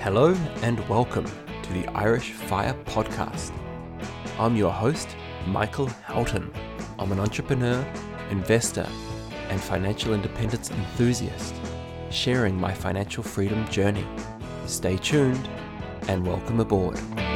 Hello and welcome to the Irish Fire Podcast. I'm your host, Michael Houghton. I'm an entrepreneur, investor, and financial independence enthusiast, sharing my financial freedom journey. Stay tuned and welcome aboard.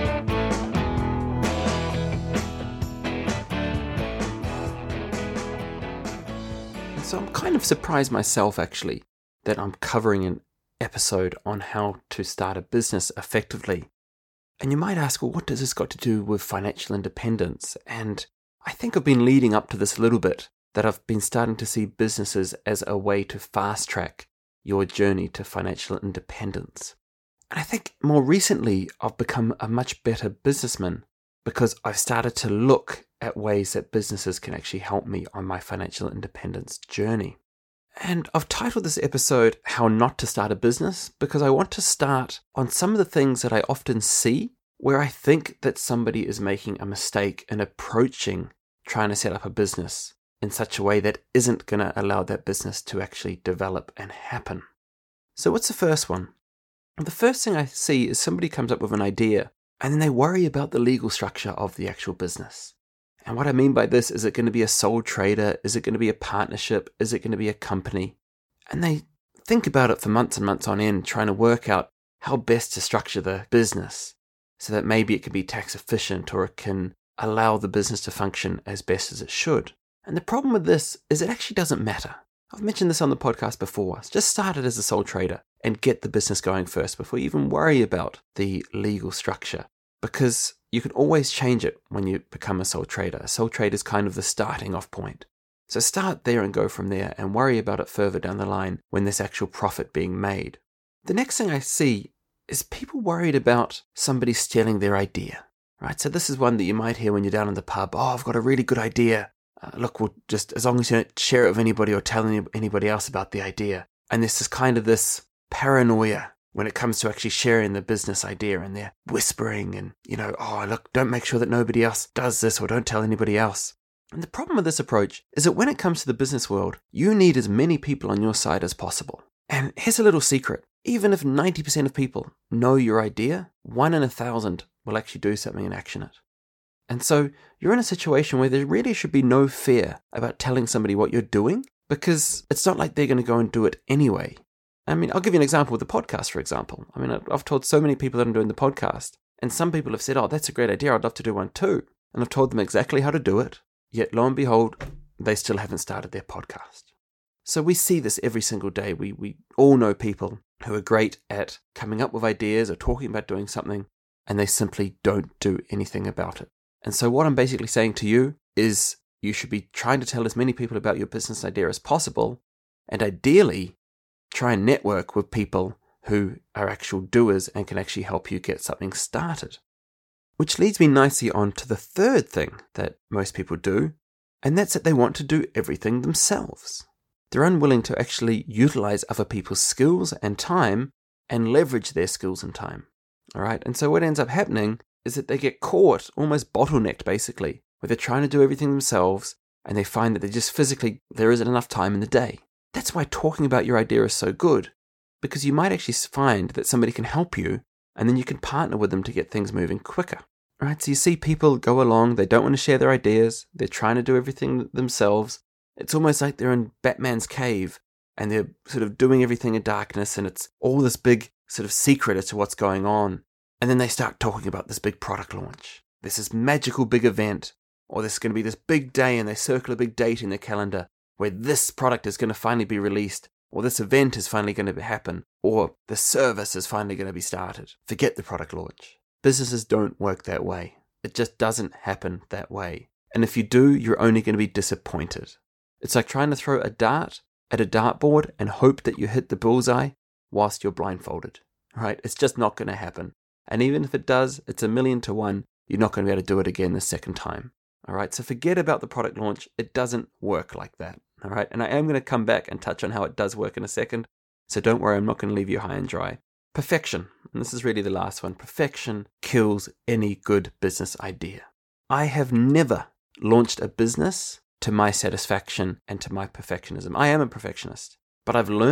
So I'm kind of surprised myself actually that I'm covering an episode on how to start a business effectively. And you might ask, well, what does this got to do with financial independence? And I think I've been leading up to this a little bit, that I've been starting to see businesses as a way to fast track your journey to financial independence. And I think more recently, I've become a much better businessman because I've started to look at ways that businesses can actually help me on my financial independence journey. And I've titled this episode, How Not to Start a Business, because I want to start on some of the things that I often see where I think that somebody is making a mistake in approaching trying to set up a business in such a way that isn't going to allow that business to actually develop and happen. So what's the first one? The first thing I see is somebody comes up with an idea and then they worry about the legal structure of the actual business. And what I mean by this, is it going to be a sole trader? Is it going to be a partnership? Is it going to be a company? And they think about it for months and months on end, trying to work out how best to structure the business so that maybe it can be tax efficient or it can allow the business to function as best as it should. And the problem with this is it actually doesn't matter. I've mentioned this on the podcast before. Just start it as a sole trader and get the business going first before you even worry about the legal structure, because you can always change it when you become a sole trader. A sole trader is kind of the starting off point. So start there and go from there and worry about it further down the line when there's actual profit being made. The next thing I see is people worried about somebody stealing their idea, right? So this is one that you might hear when you're down in the pub. Oh, I've got a really good idea. Look, we'll just, as long as you don't share it with anybody or tell anybody else about the idea. And this is kind of this paranoia when it comes to actually sharing the business idea, and they're whispering and, oh, look, don't make sure that nobody else does this or don't tell anybody else. And the problem with this approach is that when it comes to the business world, you need as many people on your side as possible. And here's a little secret. Even if 90% of people know your idea, 1 in 1,000 will actually do something and action it. And so you're in a situation where there really should be no fear about telling somebody what you're doing, because it's not like they're going to go and do it anyway. I mean, I'll give you an example with the podcast, for example. I mean, I've told so many people that I'm doing the podcast, and some people have said, oh, that's a great idea, I'd love to do one too. And I've told them exactly how to do it, yet lo and behold, they still haven't started their podcast. So we see this every single day. We all know people who are great at coming up with ideas or talking about doing something, and they simply don't do anything about it. And so what I'm basically saying to you is you should be trying to tell as many people about your business idea as possible, and ideally, try and network with people who are actual doers and can actually help you get something started. Which leads me nicely on to the third thing that most people do, and that's that they want to do everything themselves. They're unwilling to actually utilize other people's skills and time and leverage their skills and time. All right, and so what ends up happening is that they get caught, almost bottlenecked basically, where they're trying to do everything themselves and they find that they just physically, there isn't enough time in the day. That's why talking about your idea is so good, because you might actually find that somebody can help you and then you can partner with them to get things moving quicker. Right? So you see people go along, they don't want to share their ideas, they're trying to do everything themselves. It's almost like they're in Batman's cave and they're sort of doing everything in darkness, and it's all this big sort of secret as to what's going on. And then they start talking about this big product launch. There's this magical big event, or there's going to be this big day, and they circle a big date in their calendar where this product is going to finally be released, or this event is finally going to happen, or the service is finally going to be started. Forget the product launch. Businesses don't work that way. It just doesn't happen that way. And if you do, you're only going to be disappointed. It's like trying to throw a dart at a dartboard and hope that you hit the bullseye whilst you're blindfolded. Right? It's just not going to happen. And even if it does, it's 1,000,000 to 1. You're not going to be able to do it again the second time. All right, so forget about the product launch. It doesn't work like that. All right, and I am going to come back and touch on how it does work in a second. So don't worry, I'm not going to leave you high and dry. Perfection, and this is really the last one. Perfection kills any good business idea. I have never launched a business to my satisfaction and to my perfectionism. I am a perfectionist, but I've learnt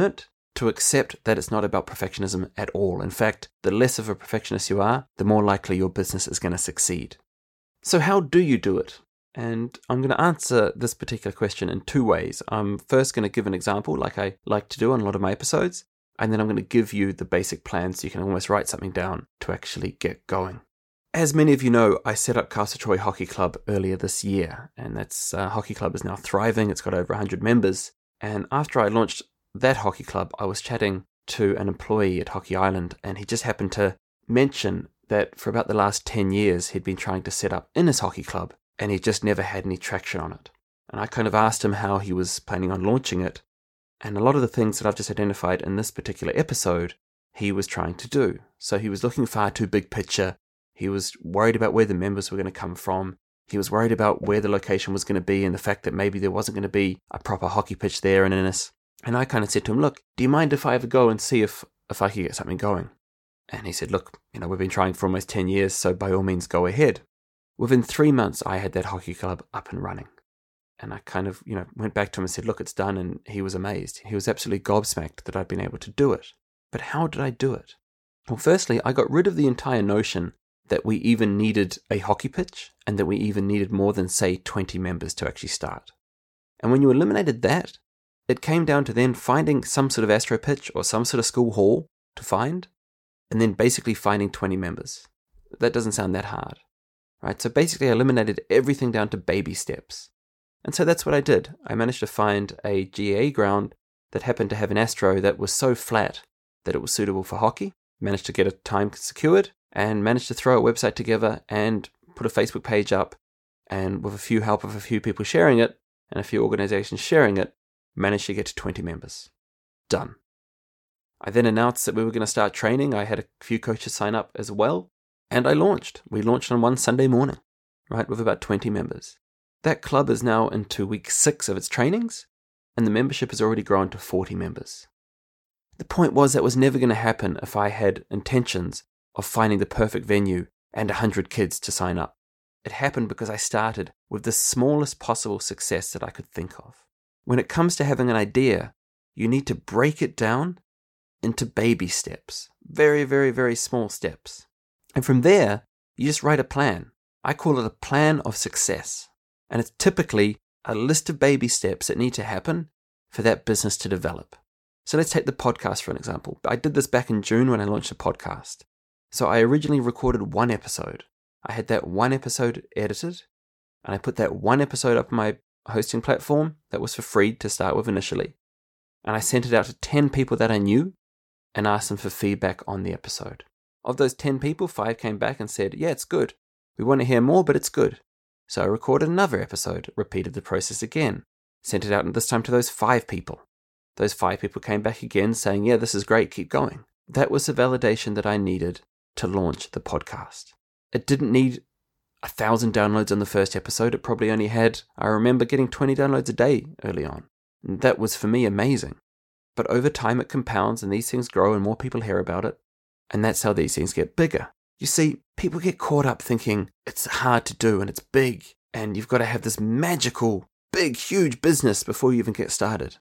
to accept that it's not about perfectionism at all. In fact, the less of a perfectionist you are, the more likely your business is going to succeed. So how do you do it? And I'm going to answer this particular question in two ways. I'm first going to give an example like I like to do on a lot of my episodes, and then I'm going to give you the basic plan so you can almost write something down to actually get going. As many of you know, I set up Castle Troy Hockey Club earlier this year, and that's hockey club is now thriving. It's got over 100 members. And after I launched that hockey club, I was chatting to an employee at Hockey Island, and he just happened to mention that for about the last 10 years, he'd been trying to set up in his hockey club, and he just never had any traction on it. And I kind of asked him how he was planning on launching it, and a lot of the things that I've just identified in this particular episode, he was trying to do. So he was looking far too big picture. He was worried about where the members were going to come from. He was worried about where the location was going to be and the fact that maybe there wasn't going to be a proper hockey pitch there in Innis. And I kind of said to him, look, do you mind if I ever go and see if I could get something going? And he said, look, we've been trying for almost 10 years, so by all means go ahead. Within 3 months, I had that hockey club up and running. And I kind of, went back to him and said, look, it's done. And he was amazed. He was absolutely gobsmacked that I'd been able to do it. But how did I do it? Well, firstly, I got rid of the entire notion that we even needed a hockey pitch and that we even needed more than, say, 20 members to actually start. And when you eliminated that, it came down to then finding some sort of Astro pitch or some sort of school hall to find, and then basically finding 20 members. That doesn't sound that hard, right? So basically I eliminated everything down to baby steps. And so that's what I did. I managed to find a GAA ground that happened to have an Astro that was so flat that it was suitable for hockey, managed to get a time secured, and managed to throw a website together and put a Facebook page up, and with help of a few people sharing it and a few organizations sharing it, managed to get to 20 members. Done. I then announced that we were going to start training. I had a few coaches sign up as well, and I launched. We launched on one Sunday morning, right, with about 20 members. That club is now into week 6 of its trainings, and the membership has already grown to 40 members. The point was that was never going to happen if I had intentions of finding the perfect venue and 100 kids to sign up. It happened because I started with the smallest possible success that I could think of. When it comes to having an idea, you need to break it down into baby steps. Very, very, very small steps. And from there, you just write a plan. I call it a plan of success. And it's typically a list of baby steps that need to happen for that business to develop. So let's take the podcast for an example. I did this back in June when I launched the podcast. So I originally recorded 1 episode. I had that 1 episode edited, and I put that 1 episode up on my hosting platform that was for free to start with initially. And I sent it out to 10 people that I knew and asked them for feedback on the episode. Of those 10 people, 5 came back and said, yeah, it's good. We want to hear more, but it's good. So I recorded another episode, repeated the process again, sent it out, and this time to those 5 people. Those 5 people came back again saying, yeah, this is great, keep going. That was the validation that I needed to launch the podcast. It didn't need 1,000 downloads on the first episode. It probably only had, I remember getting 20 downloads a day early on. And that was for me amazing. But over time it compounds and these things grow and more people hear about it. And that's how these things get bigger. You see, people get caught up thinking it's hard to do and it's big and you've got to have this magical, big, huge business before you even get started.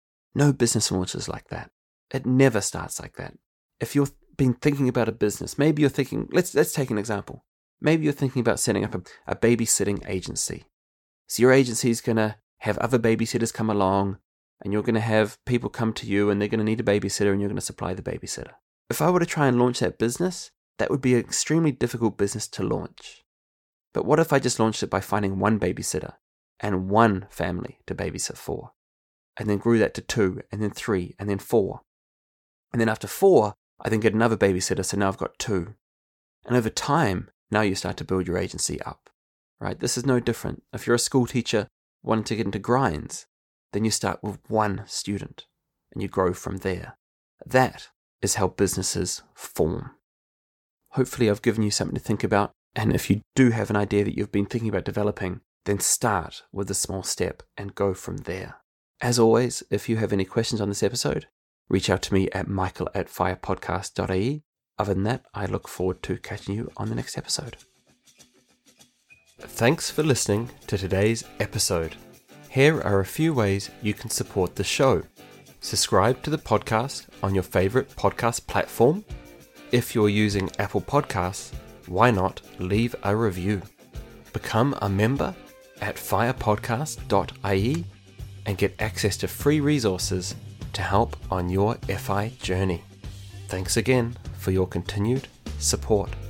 No business launches like that. It never starts like that. If you've been thinking about a business, maybe you're thinking, let's take an example. Maybe you're thinking about setting up a babysitting agency. So your agency is going to have other babysitters come along and you're going to have people come to you and they're going to need a babysitter and you're going to supply the babysitter. If I were to try and launch that business, that would be an extremely difficult business to launch. But what if I just launched it by finding 1 babysitter and 1 family to babysit for? And then grew that to 2 and then 3 and then 4. And then after 4, I then get another babysitter, so now I've got 2. And over time, now you start to build your agency up, right? This is no different. If you're a school teacher wanting to get into grinds, then you start with 1 student and you grow from there. That is how businesses form. Hopefully I've given you something to think about. And if you do have an idea that you've been thinking about developing, then start with a small step and go from there. As always, if you have any questions on this episode, reach out to me at michael@firepodcast.ie. Other than that, I look forward to catching you on the next episode. Thanks for listening to today's episode. Here are a few ways you can support the show. Subscribe to the podcast on your favorite podcast platform. If you're using Apple Podcasts, why not leave a review? Become a member at firepodcast.ie and get access to free resources to help on your FI journey. Thanks again for your continued support.